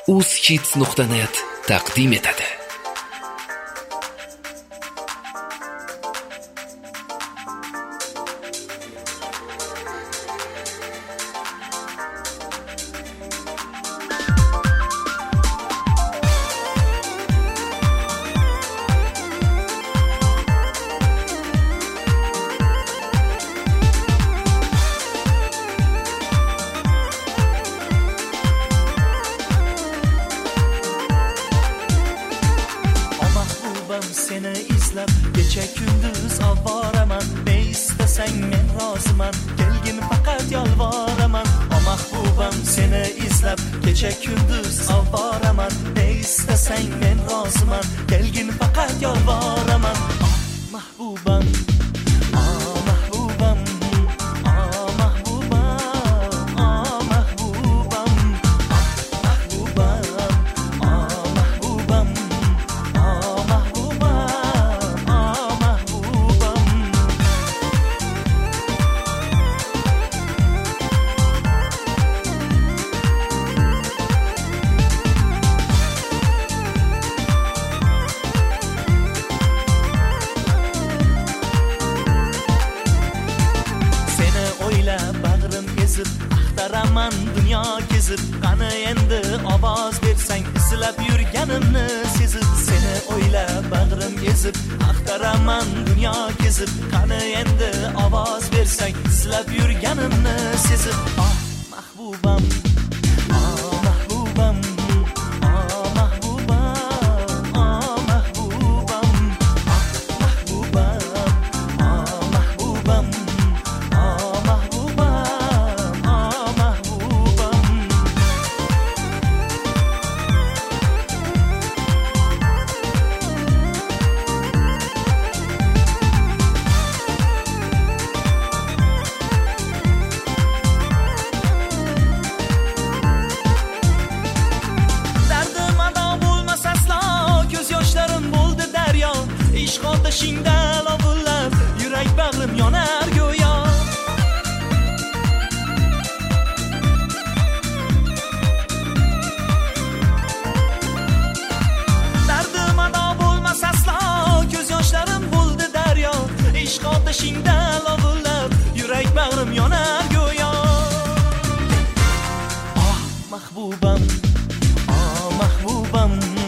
uzhits.net taqdim etadi. Seni izlab kecha kunduz avvoraman, ne istasang men roziman, kelgin faqat yolvoraman. O mahbubam seni izlab kecha kunduz avvoraman, ne istasang men roziman, kelgin faqat yolvoraman. Mahbubam axtaraman dunyo kezib, qani endi ovoz bersang, izlab yurganimni sezib. Seni o'ylab bag'rim ezib, axtaraman dunyo kezib, qani endi ovoz bersang, izlab yurganimni sezib. Oh mahbubam, oh mahbubam, oh mahbubam, oh mahbubam, oh mahbubam, oh mahbubam. Otasingda lovillab, yurak bag'rim yonar go'yo. Dardim ado bo'lmas aslo, ko'z yoshlarim bo'ldi daryo. Ishq otashingda lovillab, yurak bag'rim yonar go'yo. Oh mahbubam, oh mahbubam.